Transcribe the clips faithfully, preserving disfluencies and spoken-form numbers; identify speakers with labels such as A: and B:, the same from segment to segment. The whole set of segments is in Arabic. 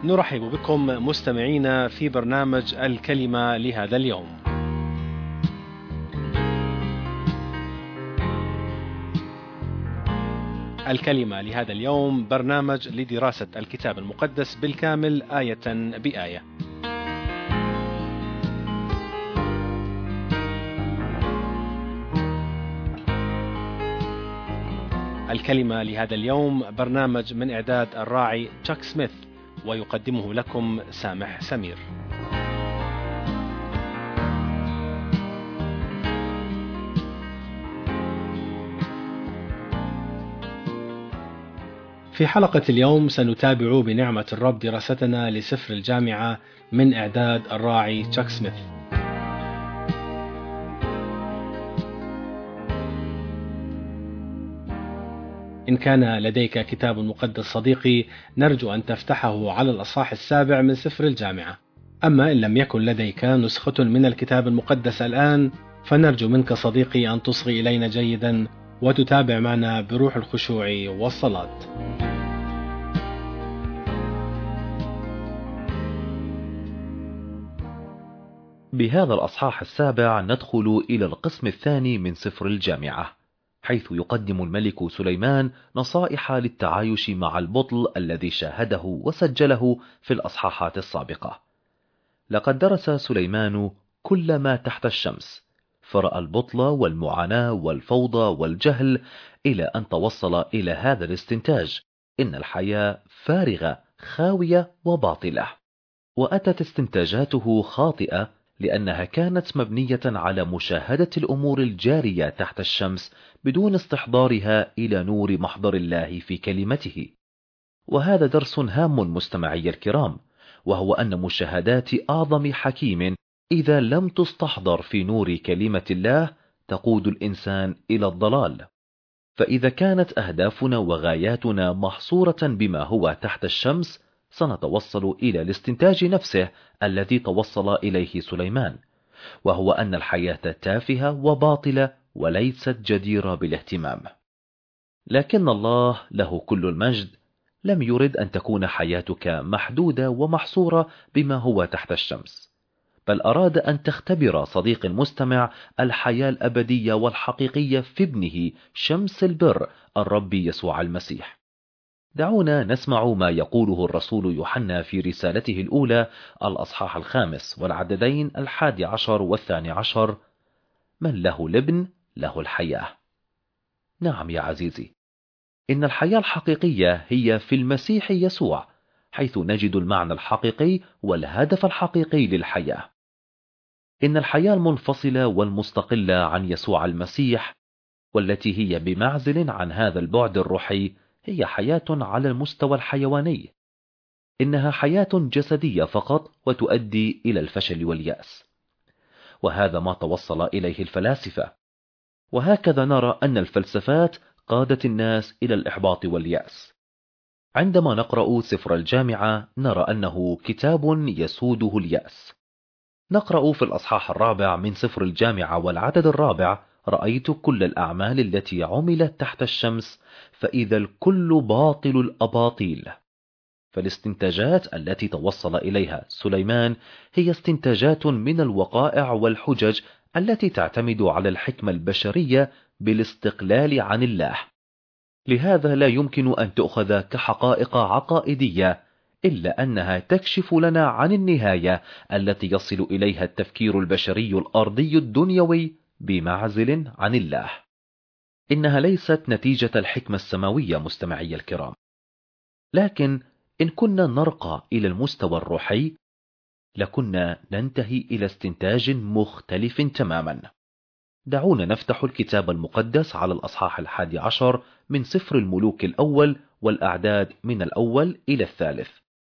A: نرحب بكم مستمعينا في برنامج الكلمة لهذا اليوم. الكلمة لهذا اليوم برنامج لدراسة الكتاب المقدس بالكامل آية بآية. الكلمة لهذا اليوم برنامج من إعداد الراعي تشاك سميث، ويقدمه لكم سامح سمير. في حلقة اليوم سنتابع بنعمة الرب دراستنا لسفر الجامعة من إعداد الراعي تشاك سميث. إن كان لديك كتاب مقدس صديقي، نرجو أن تفتحه على الأصحاح السابع من سفر الجامعة. أما إن لم يكن لديك نسخة من الكتاب المقدس الآن، فنرجو منك صديقي أن تصغي إلينا جيدا وتتابع معنا بروح الخشوع والصلاة.
B: بهذا الأصحاح السابع ندخل إلى القسم الثاني من سفر الجامعة، حيث يقدم الملك سليمان نصائح للتعايش مع البطل الذي شاهده وسجله في الأصحاحات السابقة. لقد درس سليمان كل ما تحت الشمس، فرأى البطل والمعاناة والفوضى والجهل، إلى أن توصل إلى هذا الاستنتاج: إن الحياة فارغة خاوية وباطلة. وأتت استنتاجاته خاطئة، لأنها كانت مبنية على مشاهدة الأمور الجارية تحت الشمس بدون استحضارها إلى نور محضر الله في كلمته. وهذا درس هام مستمعي الكرام، وهو أن مشاهدات أعظم حكيم إذا لم تستحضر في نور كلمة الله تقود الإنسان إلى الضلال. فإذا كانت أهدافنا وغاياتنا محصورة بما هو تحت الشمس، سنتوصل إلى الاستنتاج نفسه الذي توصل إليه سليمان، وهو أن الحياة تافهة وباطلة وليست جديرة بالاهتمام. لكن الله له كل المجد لم يرد أن تكون حياتك محدودة ومحصورة بما هو تحت الشمس، بل أراد أن تختبر صديق المستمع الحياة الأبدية والحقيقية في ابنه شمس البر الرب يسوع المسيح. دعونا نسمع ما يقوله الرسول يوحنا في رسالته الأولى الأصحاح الخامس والعددين الحادي عشر والثاني عشر: من له الابن له الحياة. نعم يا عزيزي، إن الحياة الحقيقية هي في المسيح يسوع، حيث نجد المعنى الحقيقي والهدف الحقيقي للحياة. إن الحياة المنفصلة والمستقلة عن يسوع المسيح، والتي هي بمعزل عن هذا البعد الروحي، هي حياة على المستوى الحيواني. إنها حياة جسدية فقط وتؤدي إلى الفشل واليأس، وهذا ما توصل إليه الفلاسفة. وهكذا نرى أن الفلسفات قادت الناس إلى الإحباط واليأس. عندما نقرأ سفر الجامعة نرى أنه كتاب يسوده اليأس. نقرأ في الأصحاح الرابع من سفر الجامعة والعدد الرابع: رأيت كل الأعمال التي عملت تحت الشمس، فإذا الكل باطل الأباطيل. فالاستنتاجات التي توصل إليها سليمان هي استنتاجات من الوقائع والحجج التي تعتمد على الحكمة البشرية بالاستقلال عن الله. لهذا لا يمكن أن تؤخذ كحقائق عقائدية، إلا أنها تكشف لنا عن النهاية التي يصل إليها التفكير البشري الأرضي الدنيوي بمعزل عن الله. إنها ليست نتيجة الحكمة السماوية مستمعي الكرام، لكن إن كنا نرقى إلى المستوى الروحي لكنا ننتهي إلى استنتاج مختلف تماما. دعونا نفتح الكتاب المقدس على الأصحاح الحادي عشر من سفر الملوك الأول والأعداد من الأول إلى الثالث.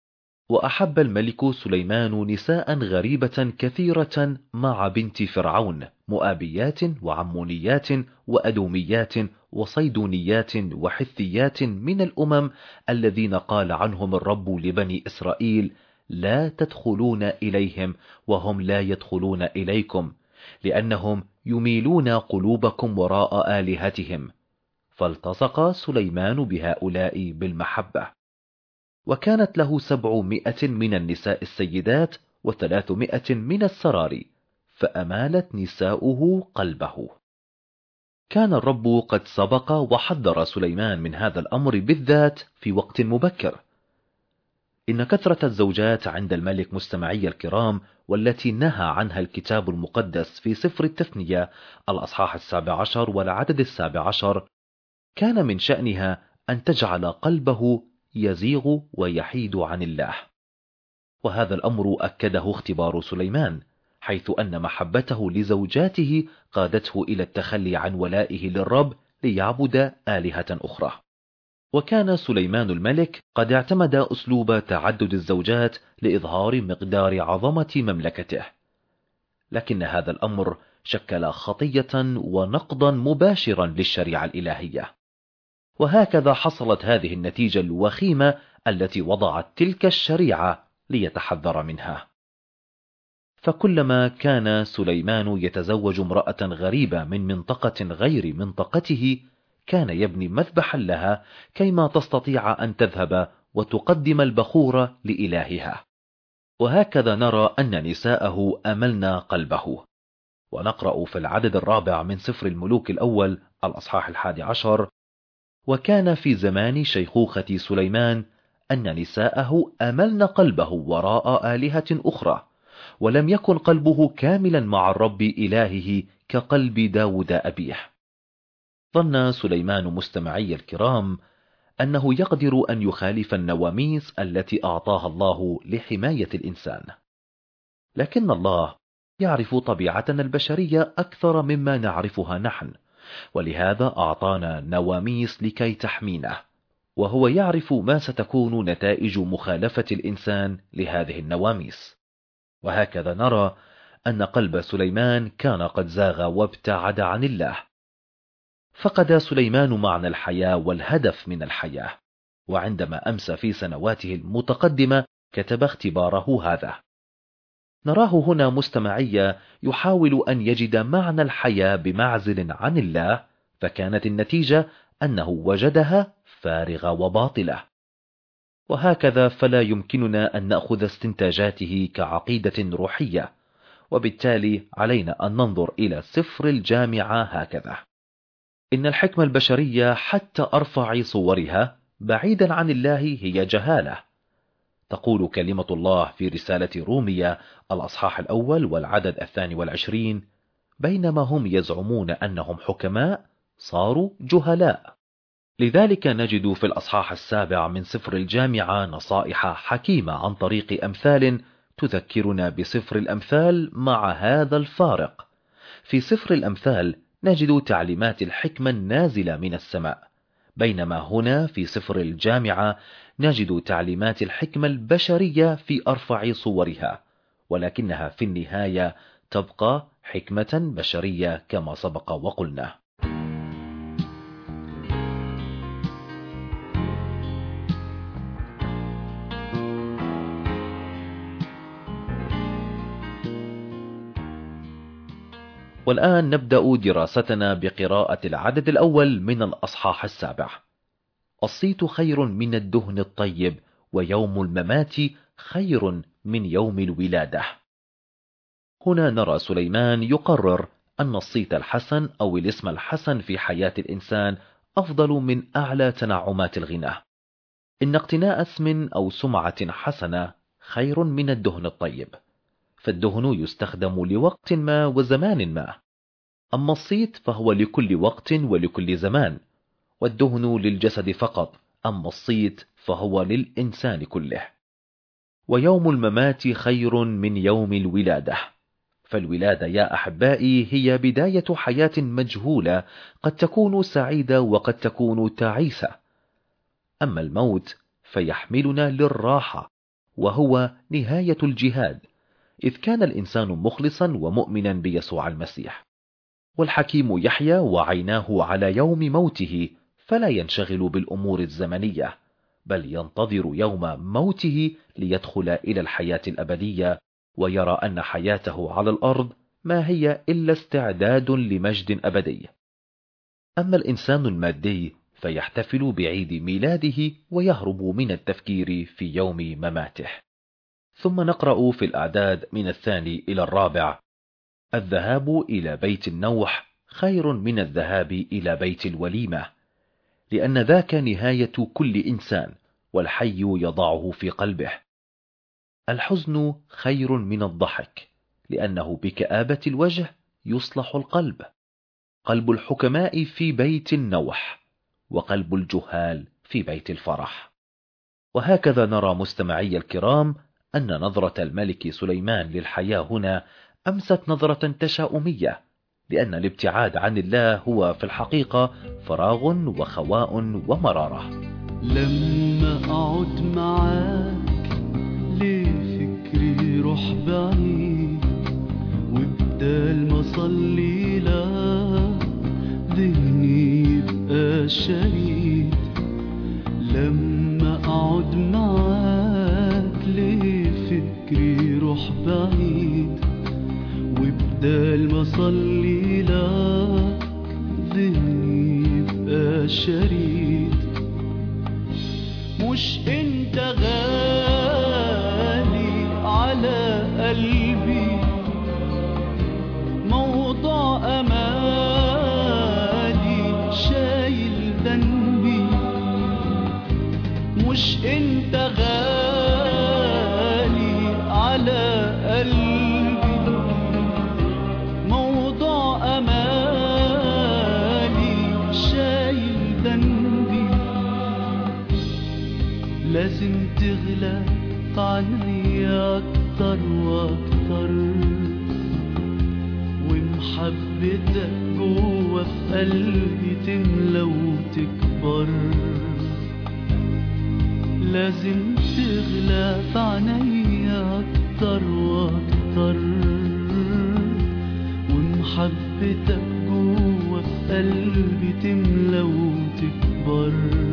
B: وأحب الملك سليمان نساء غريبة كثيرة مع بنت فرعون، مؤابيات وعمونيات وأدوميات وصيدونيات وحثيات من الأمم الذين قال عنهم الرب لبني إسرائيل: لا تدخلون إليهم وهم لا يدخلون إليكم، لأنهم يميلون قلوبكم وراء آلهتهم. فالتصق سليمان بهؤلاء بالمحبة. وكانت له سبعمائة من النساء السيدات وثلاثمائة من السراري، فأمالت نساؤه قلبه. كان الرب قد سبق وحذر سليمان من هذا الأمر بالذات في وقت مبكر. إن كثرة الزوجات عند الملك مستمعي الكرام، والتي نهى عنها الكتاب المقدس في سفر التثنية الأصحاح السابع عشر والعدد السابع عشر، كان من شأنها أن تجعل قلبه يزيغ ويحيد عن الله. وهذا الأمر أكده اختبار سليمان، حيث أن محبته لزوجاته قادته إلى التخلي عن ولائه للرب ليعبد آلهة أخرى. وكان سليمان الملك قد اعتمد أسلوب تعدد الزوجات لإظهار مقدار عظمة مملكته، لكن هذا الأمر شكل خطية ونقضا مباشرا للشريعة الإلهية. وهكذا حصلت هذه النتيجة الوخيمة التي وضعت تلك الشريعة ليتحذر منها. فكلما كان سليمان يتزوج امرأة غريبة من منطقة غير منطقته، كان يبني مذبحا لها كيما تستطيع أن تذهب وتقدم البخور لإلهها. وهكذا نرى أن نساءه أملنا قلبه. ونقرأ في العدد الرابع من سفر الملوك الأول الأصحاح الحادي عشر: وكان في زمان شيخوخة سليمان أن نساءه أملن قلبه وراء آلهة أخرى، ولم يكن قلبه كاملا مع الرب إلهه كقلب داود أبيه. ظن سليمان مستمعي الكرام أنه يقدر أن يخالف النواميس التي أعطاها الله لحماية الإنسان، لكن الله يعرف طبيعتنا البشرية أكثر مما نعرفها نحن، ولهذا أعطانا نواميس لكي تحمينا، وهو يعرف ما ستكون نتائج مخالفة الإنسان لهذه النواميس. وهكذا نرى أن قلب سليمان كان قد زاغ وابتعد عن الله. فقد سليمان معنى الحياة والهدف من الحياة، وعندما أمسى في سنواته المتقدمة كتب اختباره هذا. نراه هنا مستمعية يحاول أن يجد معنى الحياة بمعزل عن الله، فكانت النتيجة أنه وجدها فارغة وباطلة. وهكذا فلا يمكننا أن نأخذ استنتاجاته كعقيدة روحية، وبالتالي علينا أن ننظر إلى سفر الجامعة هكذا: إن الحكمة البشرية حتى أرفع صورها بعيدا عن الله هي جهالة. تقول كلمة الله في رسالة رومية الأصحاح الأول والعدد الثاني والعشرين: بينما هم يزعمون أنهم حكماء صاروا جهلاء. لذلك نجد في الأصحاح السابع من سفر الجامعة نصائح حكيمة عن طريق أمثال تذكرنا بسفر الأمثال مع هذا الفارق. في سفر الأمثال نجد تعليمات الحكمة النازلة من السماء، بينما هنا في سفر الجامعة نجد تعليمات الحكمة البشرية في أرفع صورها، ولكنها في النهاية تبقى حكمة بشرية كما سبق وقلنا. والآن نبدأ دراستنا بقراءة العدد الأول من الأصحاح السابع. الصيت خير من الدهن الطيب، ويوم الممات خير من يوم الولادة. هنا نرى سليمان يقرر أن الصيت الحسن أو الاسم الحسن في حياة الإنسان أفضل من أعلى تنعمات الغنى. إن اقتناء اسم أو سمعة حسنة خير من الدهن الطيب، فالدهن يستخدم لوقت ما وزمان ما، أما الصيت فهو لكل وقت ولكل زمان، والدهن للجسد فقط، أما الصيت فهو للإنسان كله. ويوم الممات خير من يوم الولادة، فالولادة يا أحبائي هي بداية حياة مجهولة، قد تكون سعيدة وقد تكون تعيسة. أما الموت فيحملنا للراحة، وهو نهاية الجهاد، إذ كان الإنسان مخلصا ومؤمنا بيسوع المسيح. والحكيم يحيا وعيناه على يوم موته، فلا ينشغل بالأمور الزمنية، بل ينتظر يوم موته ليدخل إلى الحياة الأبدية، ويرى أن حياته على الأرض ما هي إلا استعداد لمجد أبدي. أما الإنسان المادي فيحتفل بعيد ميلاده ويهرب من التفكير في يوم مماته. ثم نقرأ في الأعداد من الثاني إلى الرابع: الذهاب إلى بيت النوح خير من الذهاب إلى بيت الوليمة، لأن ذاك نهاية كل إنسان والحي يضعه في قلبه. الحزن خير من الضحك، لأنه بكآبة الوجه يصلح القلب. قلب الحكماء في بيت النوح، وقلب الجهال في بيت الفرح. وهكذا نرى مستمعي الكرام أن نظرة الملك سليمان للحياة هنا أمست نظرة تشاؤمية، لأن الابتعاد عن الله هو في الحقيقة فراغ وخواء ومرارة.
C: لما أقعد معاك ليه فكري روح بعيد، وبدال ما أصلي لا ذهني يبقى شريد. لما أقعد معاك ليه فكري روح بعيد، وبدال ما أصلي لك ذهني يبقى شريد. مش انت غالي على قلبي، موضوع امالي شايل ذنبي. مش انت غالي على قلبي، موضوع امالي شايل ذنبي. لازم تغلى عني أكتر وأكتر، ومحبتك جوا في قلبي تملى وتكبر. لازم تغلى عني أكتر وأكتر، ومحبتك جوا في قلبي تملى وتكبر.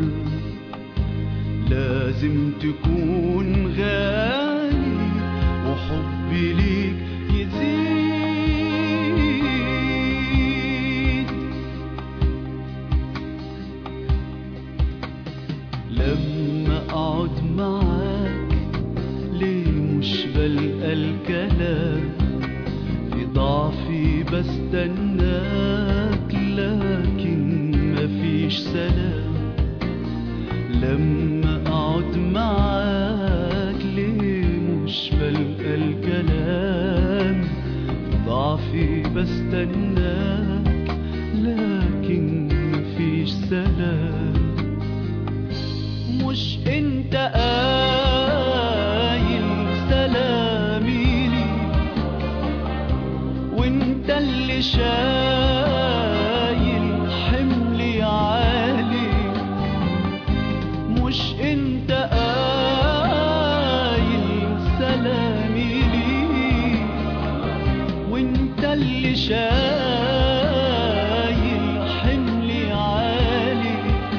C: لازم تكون غالي وحبي ليك يزيد. لما أقعد معاك ليه مش بلقى الكلام، في ضعفي بستناك لكن مفيش سلام. لما أقعد معاك ليه مش بلقى الكلام، ضعفي بستناك لكن مفيش سلام. مش انت قايل سلامي لي، وانت اللي شايل حملي عالي. مش انت قايل سلامي لي، وانت اللي شايل حملي عالي.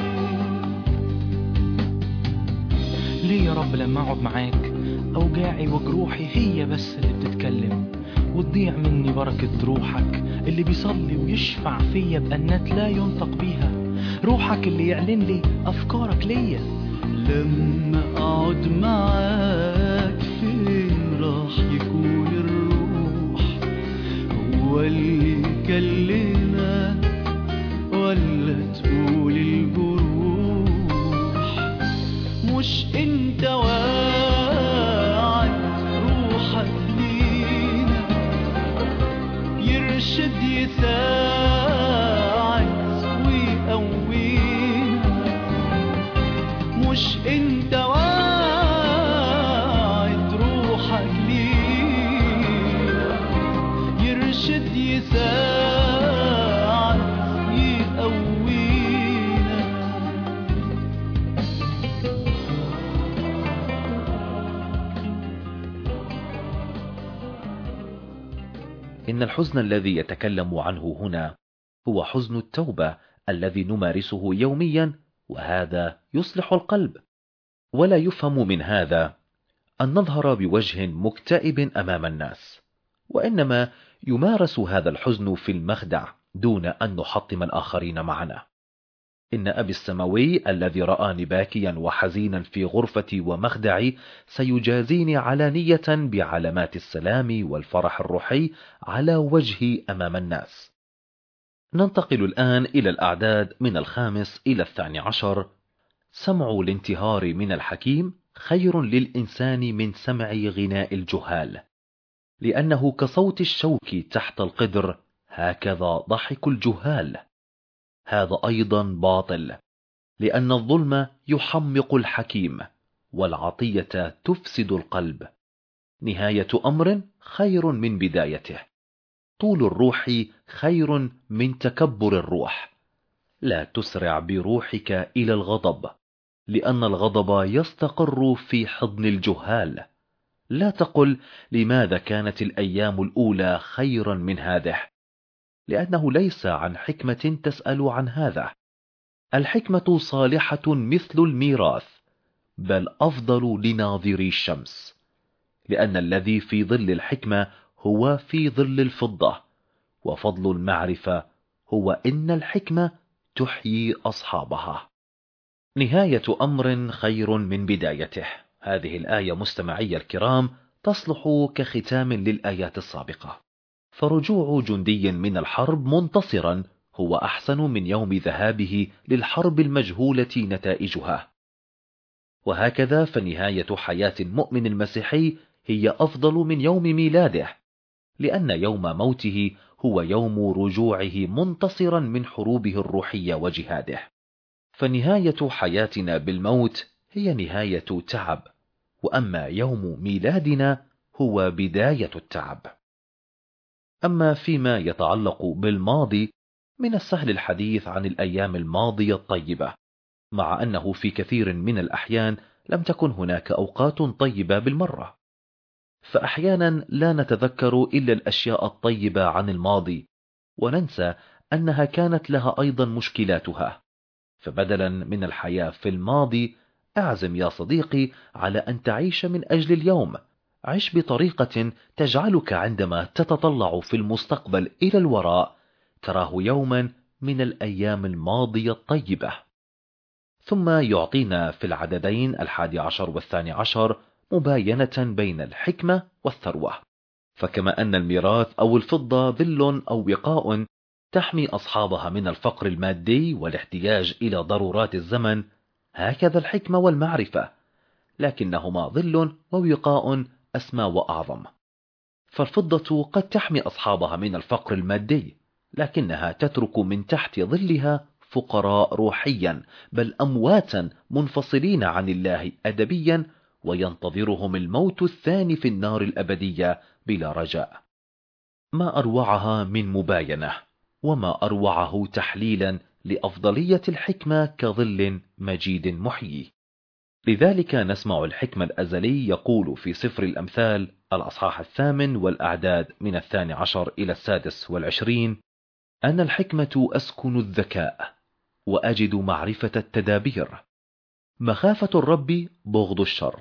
D: ليه يا رب لما اقعد معاك اوجاعي وجروحي هي بس اللي بتتكلم، وتضيع مني بركة روحك اللي بيصلي ويشفع فيا بأنات لا ينطق بيها، روحك اللي يعلن لي أفكارك ليا.
C: لما أقعد معاك فين راح يكون الروح، هو اللي يكلمك ولا تقول الجروح. مش انت واعد روحك لينا، يرشد يساعد ويقوينا. مش انت واعد روحك لينا، يرشد يساعد يقوينا.
B: إن الحزن الذي يتكلم عنه هنا هو حزن التوبة الذي نمارسه يوميا، وهذا يصلح القلب. ولا يفهم من هذا أن نظهر بوجه مكتئب أمام الناس، وإنما يمارس هذا الحزن في المخدع دون أن نحطم الآخرين معنا. إن أبي السماوي الذي رآني باكيا وحزينا في غرفتي ومخدعي سيجازيني علانية بعلامات السلام والفرح الروحي على وجهي أمام الناس. ننتقل الآن إلى الأعداد من الخامس إلى الثاني عشر. سمع الانتهار من الحكيم خير للإنسان من سمع غناء الجهال، لأنه كصوت الشوك تحت القدر هكذا ضحك الجهال. هذا أيضا باطل، لأن الظلم يحمق الحكيم والعطية تفسد القلب. نهاية أمر خير من بدايته، طول الروح خير من تكبر الروح. لا تسرع بروحك إلى الغضب، لأن الغضب يستقر في حضن الجهال. لا تقل لماذا كانت الأيام الأولى خيرا من هذه، لأنه ليس عن حكمة تسأل عن هذا. الحكمة صالحة مثل الميراث، بل أفضل لناظري الشمس، لأن الذي في ظل الحكمة هو في ظل الفضة، وفضل المعرفة هو إن الحكمة تحيي أصحابها. نهاية أمر خير من بدايته. هذه الآية مستمعي الكرام تصلح كختام للآيات السابقة، فرجوع جندي من الحرب منتصرا هو أحسن من يوم ذهابه للحرب المجهولة نتائجها. وهكذا فنهاية حياة المؤمن المسيحي هي أفضل من يوم ميلاده، لأن يوم موته هو يوم رجوعه منتصرا من حروبه الروحية وجهاده. فنهاية حياتنا بالموت هي نهاية تعب، وأما يوم ميلادنا هو بداية التعب. أما فيما يتعلق بالماضي، من السهل الحديث عن الأيام الماضية الطيبة، مع أنه في كثير من الأحيان لم تكن هناك أوقات طيبة بالمرة. فأحيانا لا نتذكر إلا الأشياء الطيبة عن الماضي، وننسى أنها كانت لها أيضا مشكلاتها. فبدلا من الحياة في الماضي، أعزم يا صديقي على أن تعيش من أجل اليوم. عش بطريقة تجعلك عندما تتطلع في المستقبل إلى الوراء تراه يوما من الأيام الماضية الطيبة. ثم يعطينا في العددين الحادي عشر والثاني عشر مباينة بين الحكمة والثروة. فكما أن الميراث أو الفضة ظل أو وقاء تحمي أصحابها من الفقر المادي والاحتياج إلى ضرورات الزمن، هكذا الحكمة والمعرفة، لكنهما ظل ووقاء أسمى وأعظم. فالفضة قد تحمي أصحابها من الفقر المادي، لكنها تترك من تحت ظلها فقراء روحيا، بل أمواتا منفصلين عن الله أدبيا، وينتظرهم الموت الثاني في النار الأبدية بلا رجاء. ما أروعها من مباينة، وما أروعه تحليلا لأفضلية الحكمة كظل مجيد محيي. لذلك نسمع الحكمة الأزلي يقول في سفر الأمثال الأصحاح الثامن والأعداد من الثاني عشر إلى السادس والعشرين: أن الحكمة أسكن الذكاء، وأجد معرفة التدابير. مخافة الرب بغض الشر،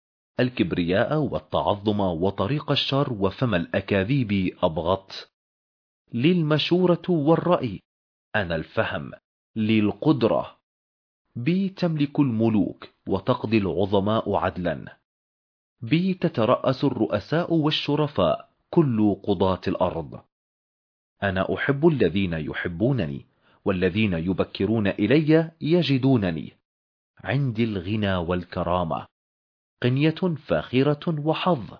B: الكبرياء والتعظم وطريق الشر وفم الأكاذيب أبغضت. لي المشورة والرأي، أنا الفهم، لي القدرة. بي تملك الملوك وتقضي العظماء عدلا. بي تترأس الرؤساء والشرفاء كل قضاة الأرض. أنا أحب الذين يحبونني، والذين يبكرون إلي يجدونني. عندي الغنى والكرامة، قنية فاخرة وحظ.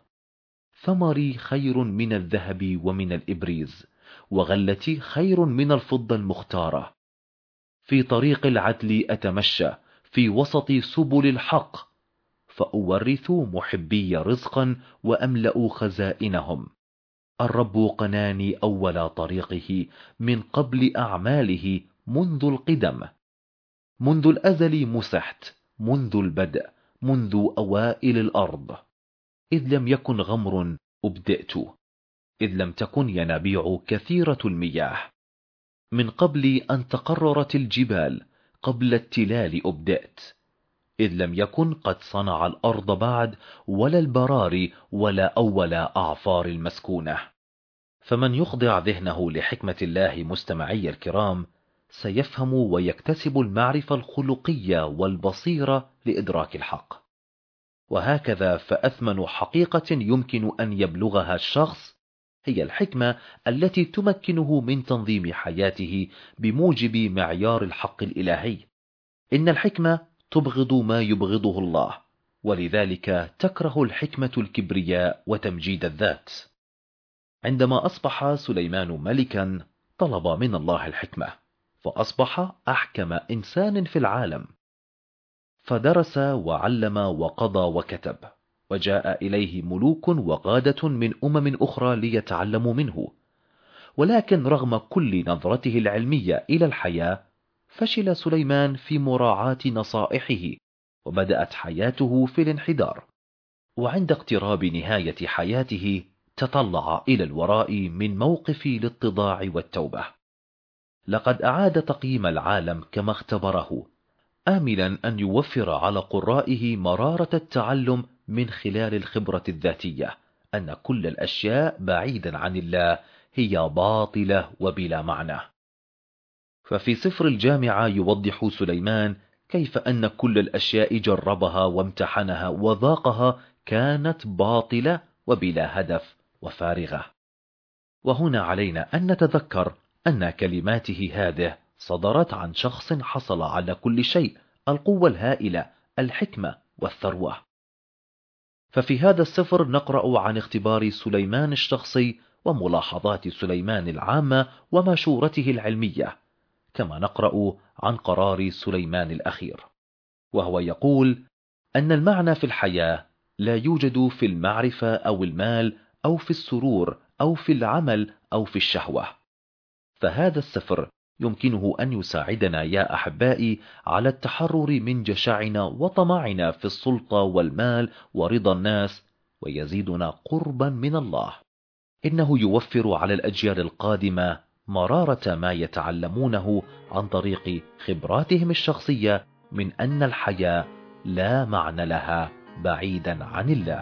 B: ثمري خير من الذهب ومن الإبريز، وغلتي خير من الفضة المختارة. في طريق العدل أتمشى، في وسط سبل الحق، فأورث محبي رزقا وأملأ خزائنهم. الرب قناني أول طريقه من قبل أعماله منذ القدم. منذ الأزل مسحت، منذ البدء، منذ أوائل الأرض. إذ لم يكن غمر أبدأت، إذ لم تكن ينابيع كثيرة المياه. من قبل أن تقررت الجبال، قبل التلال أبدأت. إذ لم يكن قد صنع الأرض بعد، ولا البراري، ولا أول أعفار المسكونة. فمن يخضع ذهنه لحكمة الله مستمعي الكرام سيفهم ويكتسب المعرفة الخلقية والبصيرة لإدراك الحق. وهكذا فأثمن حقيقة يمكن أن يبلغها الشخص هي الحكمة التي تمكنه من تنظيم حياته بموجب معيار الحق الإلهي. إن الحكمة تبغض ما يبغضه الله، ولذلك تكره الحكمة الكبرياء وتمجيد الذات. عندما أصبح سليمان ملكا طلب من الله الحكمة، فأصبح أحكم إنسان في العالم، فدرس وعلم وقضى وكتب، وجاء إليه ملوك وقادة من أمم أخرى ليتعلموا منه. ولكن رغم كل نظرته العلمية إلى الحياة، فشل سليمان في مراعاة نصائحه، وبدأت حياته في الانحدار. وعند اقتراب نهاية حياته تطلع إلى الوراء من موقف الاتضاع والتوبة. لقد أعاد تقييم العالم كما اختبره، آملا أن يوفر على قرائه مرارة التعلم من خلال الخبرة الذاتية أن كل الأشياء بعيدا عن الله هي باطلة وبلا معنى. ففي سفر الجامعة يوضح سليمان كيف أن كل الأشياء جربها وامتحنها وذاقها كانت باطلة وبلا هدف وفارغة. وهنا علينا أن نتذكر أن كلماته هذه صدرت عن شخص حصل على كل شيء، القوة الهائلة، الحكمة والثروة. ففي هذا السفر نقرأ عن اختبار سليمان الشخصي وملاحظات سليمان العامة ومشورته العلمية، كما نقرأ عن قرار سليمان الأخير، وهو يقول أن المعنى في الحياة لا يوجد في المعرفة أو المال أو في السرور أو في العمل أو في الشهوة. فهذا السفر يمكنه أن يساعدنا يا أحبائي على التحرر من جشعنا وطمعنا في السلطة والمال ورضا الناس، ويزيدنا قربا من الله. إنه يوفر على الأجيال القادمة مرارة ما يتعلمونه عن طريق خبراتهم الشخصية من أن الحياة لا معنى لها بعيدا عن الله.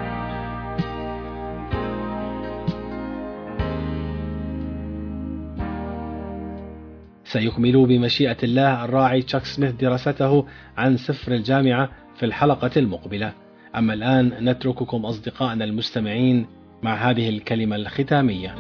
A: سيكمل بمشيئة الله الراعي تشاك سميث دراسته عن سفر الجامعة في الحلقة المقبلة. أما الآن نترككم أصدقائنا المستمعين مع هذه الكلمة الختامية.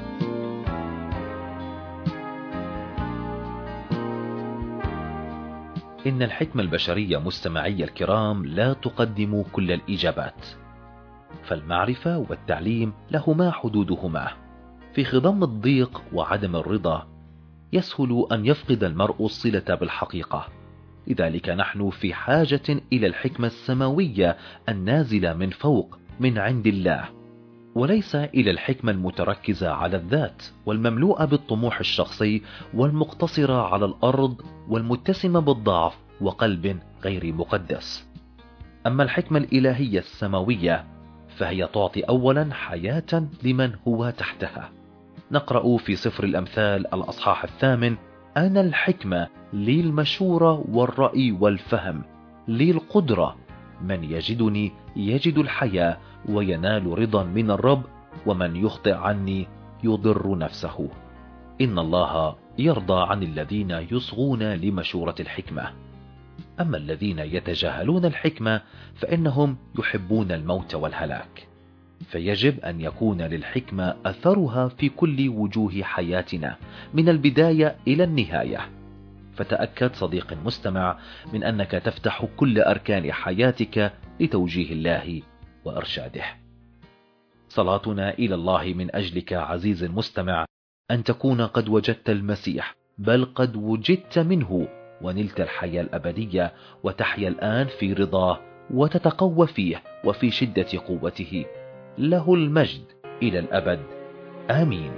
B: إن الحكمة البشرية مستمعي الكرام لا تقدم كل الإجابات، فالمعرفة والتعليم لهما حدودهما. في خضم الضيق وعدم الرضا يسهل أن يفقد المرء الصلة بالحقيقة. لذلك نحن في حاجة إلى الحكمة السماوية النازلة من فوق من عند الله، وليس إلى الحكمة المتركزة على الذات والمملوءة بالطموح الشخصي والمقتصرة على الأرض والمتسمة بالضعف وقلب غير مقدس. أما الحكمة الإلهية السماوية فهي تعطي أولا حياة لمن هو تحتها. نقرأ في سفر الأمثال الأصحاح الثامن: أنا الحكمة لي المشورة والرأي والفهم لي القدرة، من يجدني يجد الحياة وينال رضا من الرب، ومن يخطئ عني يضر نفسه. إن الله يرضى عن الذين يصغون لمشورة الحكمة. أما الذين يتجاهلون الحكمة فإنهم يحبون الموت والهلاك. فيجب أن يكون للحكمة أثرها في كل وجوه حياتنا من البداية إلى النهاية. فتأكد صديق مستمع من أنك تفتح كل أركان حياتك لتوجيه الله وإرشاده. صلاتنا إلى الله من أجلك عزيز المستمع أن تكون قد وجدت المسيح، بل قد وجدت منه ونلت الحياة الأبدية، وتحيا الآن في رضاه وتتقوى فيه وفي شدة قوته. له المجد إلى الأبد، آمين.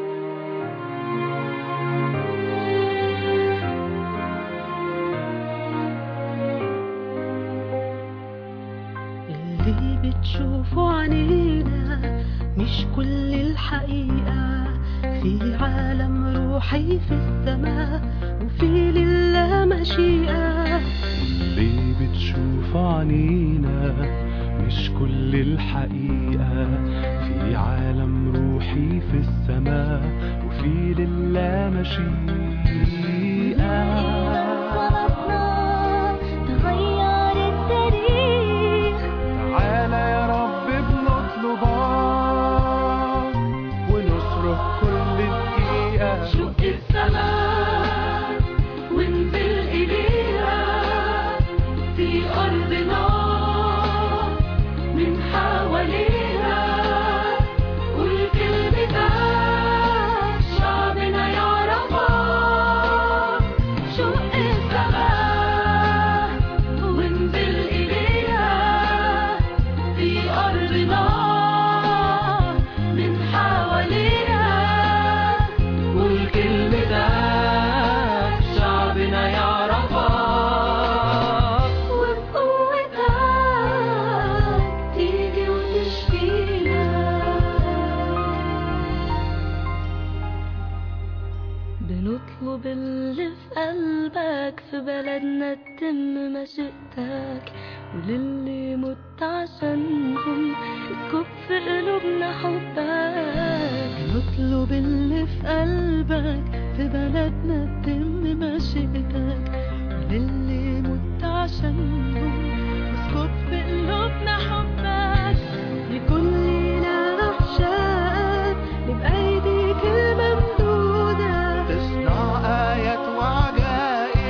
E: اللي بتشوفه عنينا مش كل الحقيقة، في عالم روحي في السماء وفي لله مشيئة.
C: اللي بتشوفه عنينا مش كل الحقيقة، في عالم روحي في السماء وفي لله مشيئة.
E: بنطلب اللي في قلبك في بلدنا تتم مشيئتك، وللي مت عشانهم اسكب في قلوبنا حبك. بنطلب اللي في قلبك في بلدنا تتم مشيئتك، وللي مت عشانهم اسكب في قلوبنا حبك. لكل رحشات بأيديك الممدودة
F: تصنع آيات وعجائب،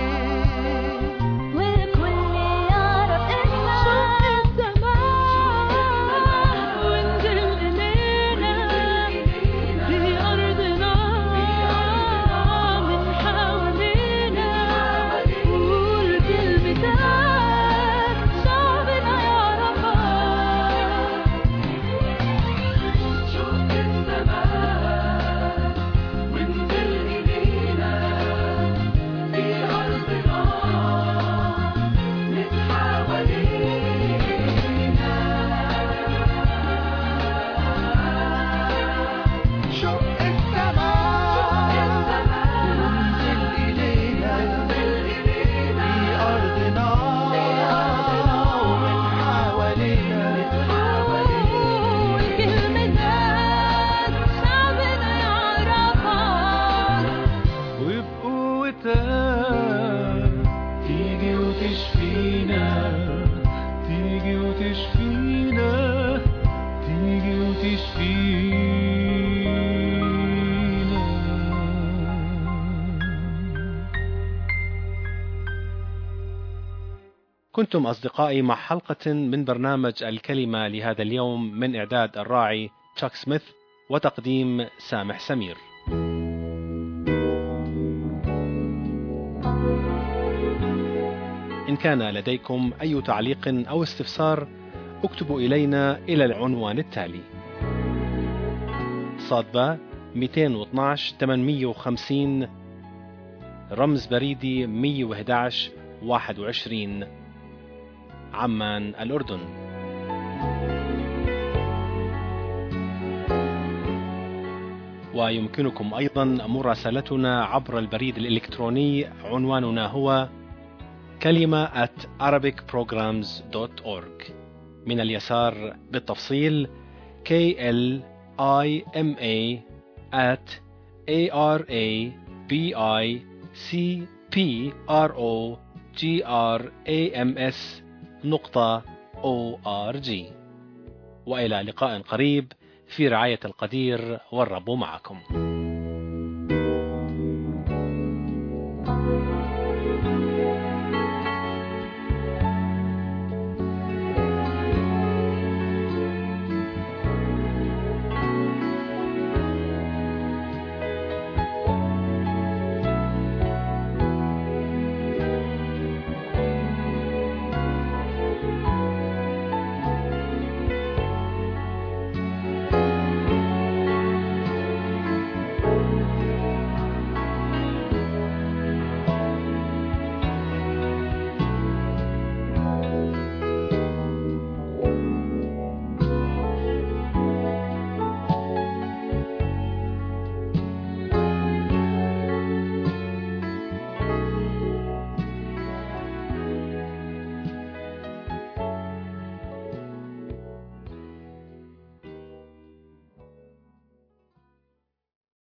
E: والكل يعرف اسمك. شق السماء وانزل إلينا في أرضنا من حوالينا، قول كلمتك شعبنا يعرفك. شق السماء وانزل إلينا في أرضنا من حوالينا.
F: شق السماء وانزل إلينا في أرضنا ومن حوالينا.
E: قول كلمتك شعبنا يعرفك.
C: وبقوتك تيجي وتشفينا، تيجي وتشفينا، تيجي وتشفينا.
A: كنتم أصدقائي مع حلقة من برنامج الكلمة لهذا اليوم، من إعداد الراعي تشاك سميث وتقديم سامح سمير. إن كان لديكم أي تعليق أو استفسار اكتبوا إلينا إلى العنوان التالي: صادبة مئتين واثناشر ثمانمئة وخمسين، رمز بريدي مئة وأحد عشر واحد وعشرين، عمان الأردن. ويمكنكم أيضا مراسلتنا عبر البريد الإلكتروني، عنواننا هو كلمة at arabic programs dot org. من اليسار بالتفصيل K L I M A at A R A B I C P R O G R A M S نقطة O R G. وإلى لقاء قريب في رعاية القدير، والرب معكم.